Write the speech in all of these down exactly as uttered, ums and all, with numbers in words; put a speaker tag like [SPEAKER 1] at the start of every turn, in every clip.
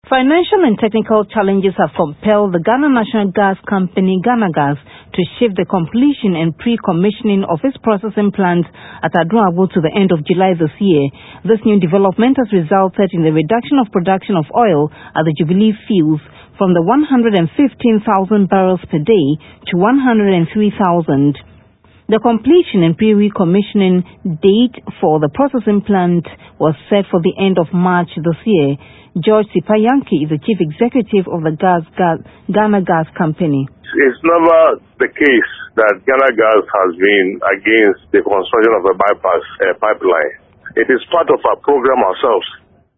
[SPEAKER 1] Financial and technical challenges have compelled the Ghana National Gas Company, Ghana Gas, to shift the completion and pre-commissioning of its processing plant at Aduabo to the end of July this year. This new development has resulted in the reduction of production of oil at the Jubilee fields from the one hundred fifteen thousand barrels per day to one hundred three thousand. The completion and pre-recommissioning date for the processing plant was set for the end of March this year. George Sipayanki is the chief executive of the gas, gas, Ghana Gas Company.
[SPEAKER 2] It's never the case that Ghana Gas has been against the construction of a bypass uh, pipeline. It is part of our program ourselves.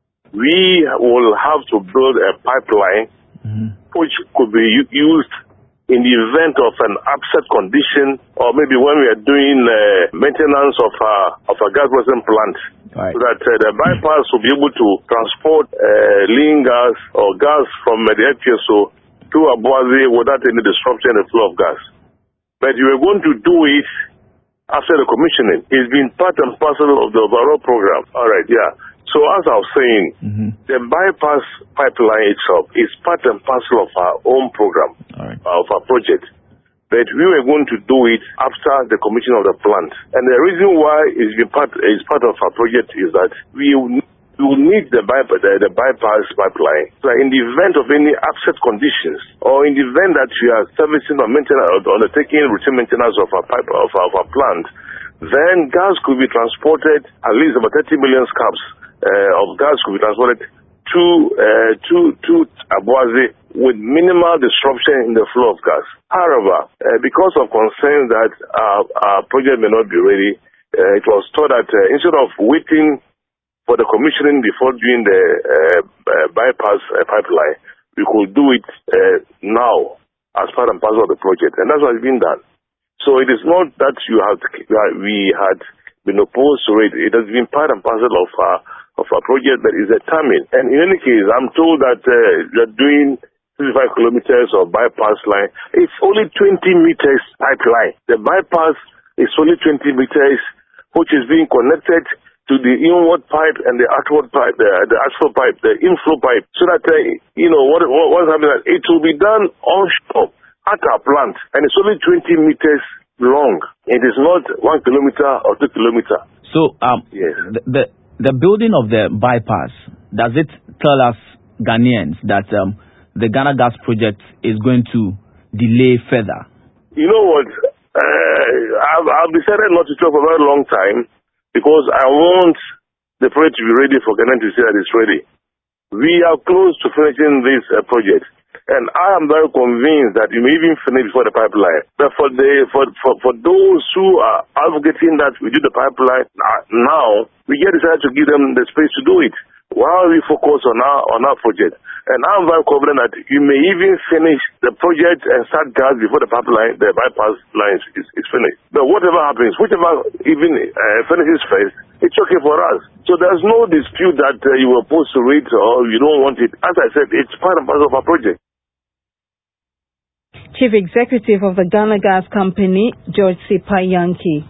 [SPEAKER 2] We will have to build a pipeline mm-hmm. which could be used in the event of an upset condition, or maybe when we are doing uh, maintenance of a, of a gas processing plant, right. so that uh, the bypass will be able to transport uh, lean gas or gas from uh, the F P S O to Abuazi without any disruption in the flow of gas. But we are going to do it after the commissioning. It's been part and parcel of the overall program. All right, yeah. So as I was saying, mm-hmm. the bypass pipeline itself is part and parcel of our own program, right. of our project. But we were going to do it after the commissioning of the plant. And the reason why it's been part, it's part of our project is that we will need the, bypass, the, the bypass pipeline. So in the event of any upset conditions, or in the event that we are servicing or maintenance, or undertaking routine maintenance of our pipe of our, of our plant, then gas could be transported, at least about thirty million scabs uh, of gas could be transported to uh, to to Abuazi with minimal disruption in the flow of gas. However, uh, because of concerns that our, our project may not be ready, uh, it was thought that uh, instead of waiting for the commissioning before doing the uh, uh, bypass uh, pipeline, we could do it uh, now as part and parcel of the project, and that's what has been done. So it is not that you have to, we had been opposed to it. It has been part and parcel of our, of our project that is determined. And in any case, I'm told that uh, we are doing sixty-five kilometers of bypass line. It's only twenty meters pipeline. The bypass is only twenty meters, which is being connected to the inward pipe and the outward pipe, the, the asphalt pipe, the inflow pipe, so that, uh, you know, what, what, what's happening, it will be done onshore at our plant, and it's only twenty meters long. It is not one kilometer or two kilometer.
[SPEAKER 3] So, um, yes. the, the the building of the bypass, does it tell us Ghanaians that um, the Ghana Gas project is going to delay further?
[SPEAKER 2] You know what? Uh, I've, I've decided not to talk for a very long time because I want the project to be ready for Ghana to say that it's ready. We are close to finishing this uh, project. And I am very convinced that you may even finish before the pipeline. But for the for for, for those who are advocating that we do the pipeline now, we get decided to give them the space to do it while we focus on our on our project. And I'm very confident that you may even finish the project and start gas before the pipeline, the bypass lines is, is finished. But whatever happens, whichever even uh, finishes first, it's okay for us. So there's no dispute that uh, you were opposed to it or you don't want it. As I said, it's part and parcel of our project.
[SPEAKER 1] Chief Executive of the Ghana Gas Company, George Sipayanki.